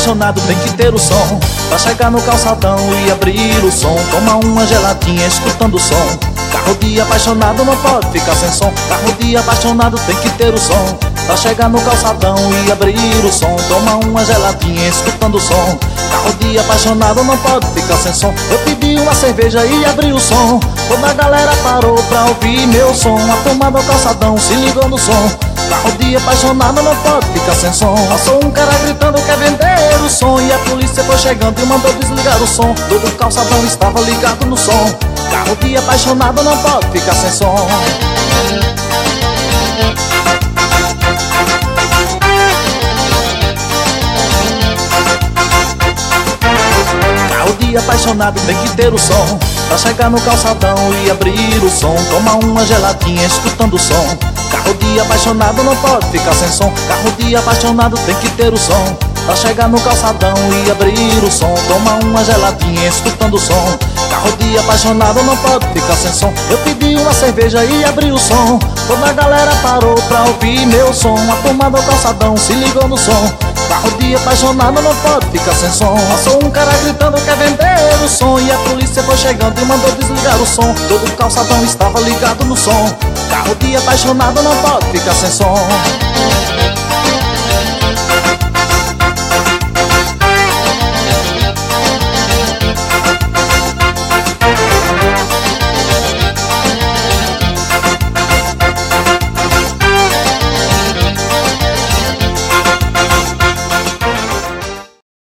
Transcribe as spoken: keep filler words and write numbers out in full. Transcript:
apaixonado tem que ter o som pra chegar no calçadão e abrir o som. Toma uma geladinha escutando o som. Carro de apaixonado não pode ficar sem som. Carro de apaixonado tem que ter o som pra chegar no calçadão e abrir o som. Toma uma geladinha escutando o som. Carro de apaixonado não pode ficar sem som. Eu pedi uma cerveja e abri o som. Toda a galera parou pra ouvir meu som. A turma do calçadão se ligou no som. Carro de apaixonado não pode ficar sem som. Passou um cara gritando quer vender o som. E a polícia foi chegando e mandou desligar o som. Todo o calçadão estava ligado no som. Carro de apaixonado não pode ficar sem som. Carro de apaixonado tem que ter o som pra chegar no calçadão e abrir o som. Toma uma geladinha escutando o som. Carro de apaixonado não pode ficar sem som. Carro de apaixonado tem que ter o som pra chegar no calçadão e abrir o som. Toma uma geladinha escutando o som. Carro de apaixonado não pode ficar sem som. Eu pedi uma cerveja e abri o som. Toda a galera parou pra ouvir meu som. A turma do calçadão se ligou no som. Carro de apaixonado não pode ficar sem som. Passou um cara gritando quer vender o som. E a polícia foi chegando e mandou desligar o som. Todo o calçadão estava ligado no som. Carro de apaixonado não pode ficar sem som.